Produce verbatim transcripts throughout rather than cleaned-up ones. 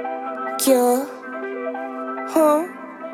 Yeah. Huh?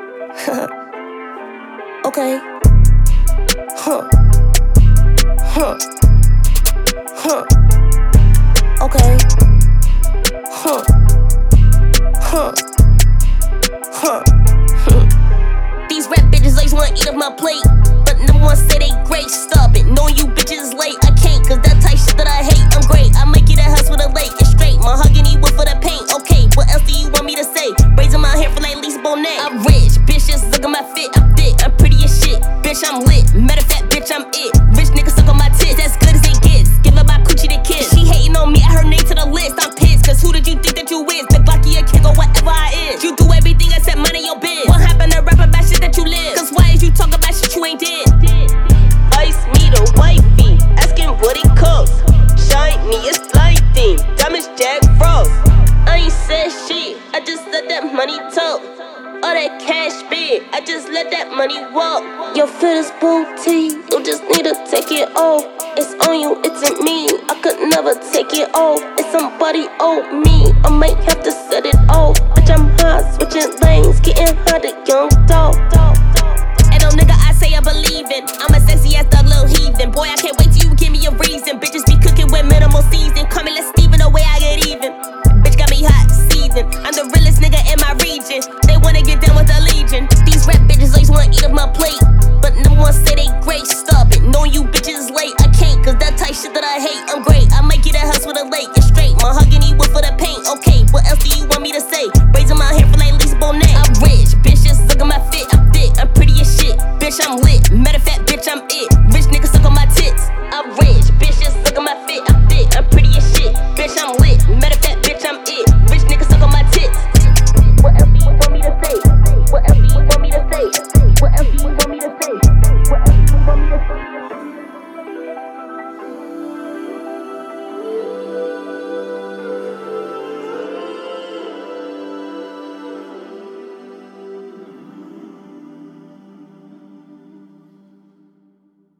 Okay. Huh. Huh. Huh. Okay. Huh. Huh. Huh. These rap bitches always wanna eat off my plate, but number one say they great. Stop it, knowing you bitches is late. I can't, cause that type shit that I hate. I'm great, I make it a house with a lake. It's straight, mahogany wood for the paint. Okay, what else do you want me to say? Raising my hair for like Lisa Bonet. I'm rich, bitch, just look at my fit. I'm thick, I'm pretty as shit. Bitch, I'm lit. Matter of fact, bitch, I'm it. Rich niggas suck on my tits, that's good as it gets. Give up my coochie to kiss. She hating on me, add her name to the list. I'm pissed, cause who did you think that you is? The Glocky a kick or whatever I is. You do everything except money your biz. What happened to rap about shit that you live? Cause why is you talk about shit you ain't did? Ice me the wifey, asking what it costs. Shine me, it's lighting, diamonds Jack Frost. I ain't said shit, I just let that money talk. All that cash big, I just let that money walk. Your fit is booty, you just need to take it off. It's on you, it's in me, I could never take it off. It's somebody owe me, I might have to set it off. Bitch, I'm high, switching lanes, getting high to young dog. And no nigga I say I believe in, I'm a sexy ass thug little heathen. Boy, I can't wait